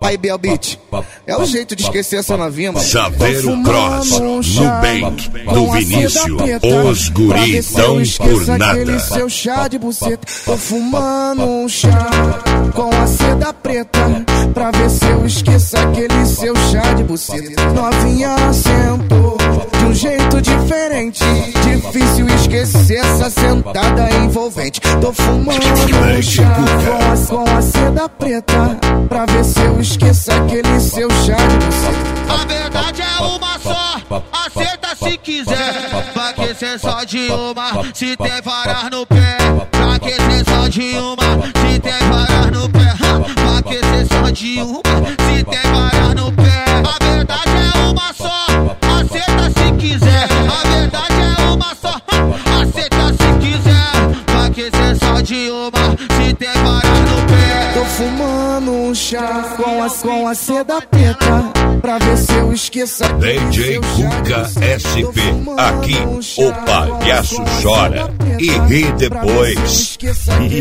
Aí, Belbit, é o jeito de esquecer essa novinha, mano. Saveiro Cross, Nubank, do Vinícius, os guri tão por nada. Aquele seu chá de buceta. Tô fumando um chá com a seda preta, pra ver se eu esqueço aquele seu chá de buceta. Novinha sentou de um jeito diferente, difícil esquecer essa sentada envolvente. Tô fumando um chá com a seda preta, pra ver se eu esqueço aquele seu chá de buceta. A verdade é uma só, aceita se quiser. Vai aquecer só de uma, se tem varas no pé. Vai aquecer só de uma, se tem varas no pé. Vai aquecer só de uma, se tem varas no pé. A verdade é uma só, aceita se quiser. A verdade é uma só, aceita se quiser. Vai aquecer só de uma, se tem varas no pé. Tô fumando um chá com a seda preta, pra ver se eu esqueço DJ Cuca SP, aqui o palhaço chora e ri depois. E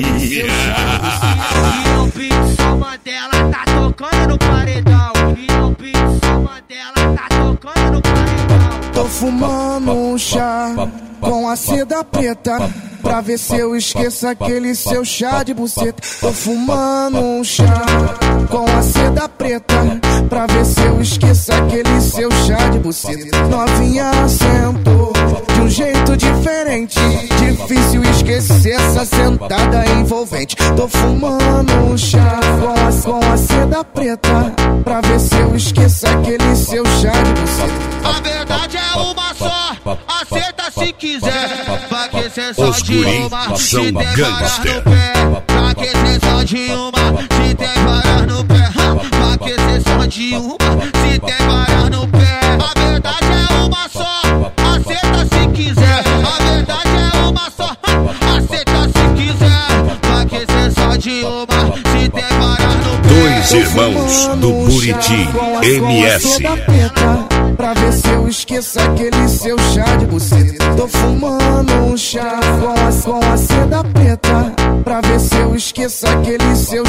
o beat só Mandela tá tocando no paredão. E o beat só Mandela tá tocando no paredão. Tô fumando um chá com a seda preta, pra ver se eu esqueço aquele seu chá de buceta. Tô fumando um chá com a seda preta, pra ver se eu esqueço aquele seu chá de buceta. Novinha sentou de um jeito diferente, difícil esquecer essa sentada envolvente. Tô fumando um chá com a seda preta, pra ver se eu esqueço aquele seu chá de buceta. A verdade é uma só, aceita se quiser. Vai aquecer só Os de guri uma, se são tem varas gangster. no pé. Vai aquecer só de uma, se tem varas no pé. Vai aquecer só de uma, se tem varas no pé. A verdade é uma só, aceita se quiser. A verdade é uma só, aceita se quiser. Vai aquecer só de uma, se tem varas no pé. Dois irmãos do Buriti, MS. Pra ver se eu esqueço aquele seu chá de buceta. Tô fumando um chá com a seda preta, pra ver se eu esqueço aquele seu